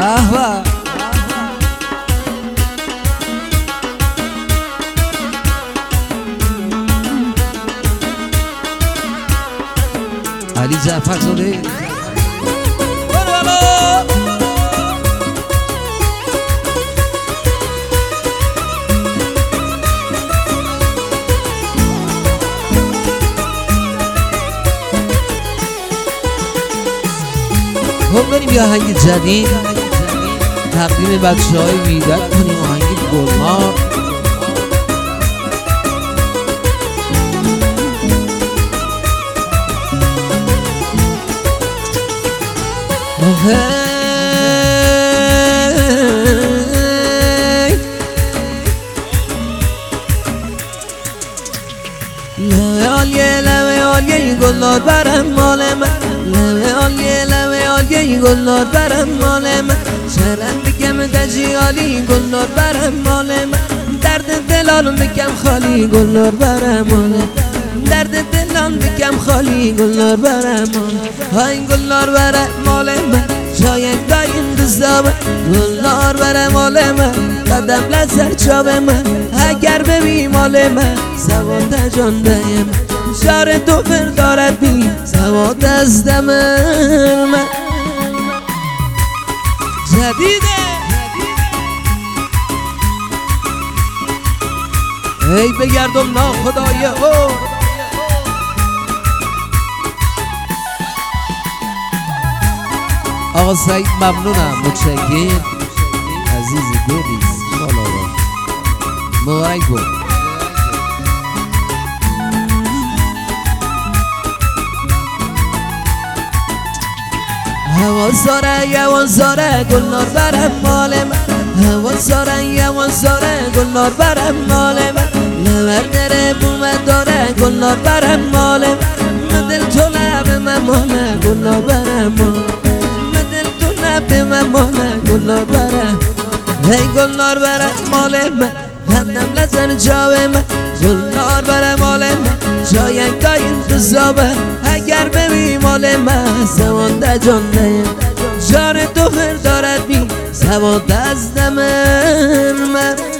احوا علی جعفر زاده خب بریم یه آهنگ جدید تقدیم بچه های ویدت کنیم. آهنگ گلنار لبه عالیه گلنار برم مال من، لبه عالیه گلنار برم مال من، شرم بگم دجیالی گلنار برم مال من، درد دلان بگم خالی گلنار برم مال من، درد دلان بگم خالی گلنار برم مال من، های گلنار برم مال من، شاید دایم دزدابه گلنار برم مال من، قدم لزر چاب من، اگر ببی مال من سواد جان دیم شار دو فر دارد بی سواد از دم من. جدیده ای بگردم ناخدای او آقا سعید ممنونم، متشکرم عزیز دلی خالا مبارک بود. هوازاره گلنار برم مال من، هوازاره گلنار برم مال من، لور داره بومت داره گلنار برم مال من، دل تو لب من مانه گلنار برم مال من، دل تو لب من مانه گلنار برم، ای گلنار برم مال من، هندم لزن جاوه من، گلنار برم مال من، شاید گاه انتظابه اگر ببی مال من سواد جان دیم جان تو فر دارد بی سواد از دم من.